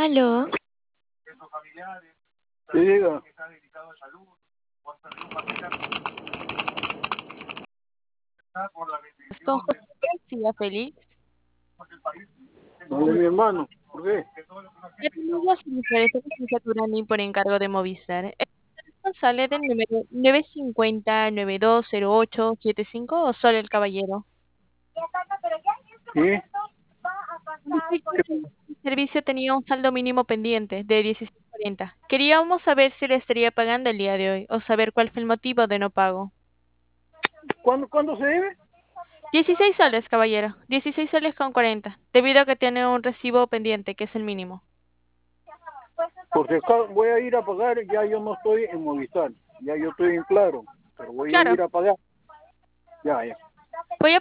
Aló, Sí, diga. con José García Félix. No de mi hermano. ¿Por qué? Ya tenemos iniciales de licenciatura NI por encargo de Movistar. El teléfono sale del número 950-920875 o solo el caballero. ¿Sí? Dice que el servicio tenía un saldo mínimo pendiente de 16.40. Queríamos saber si le estaría pagando el día de hoy o saber cuál fue el motivo de no pago. ¿Cuándo se debe? 16 soles, caballero. 16 soles con 40, debido a que tiene un recibo pendiente, que es el mínimo. Porque acá voy a ir a pagar, ya yo no estoy en Movistar, ya yo estoy en Claro, pero voy a Claro, ir a pagar. Ya, ya. voy a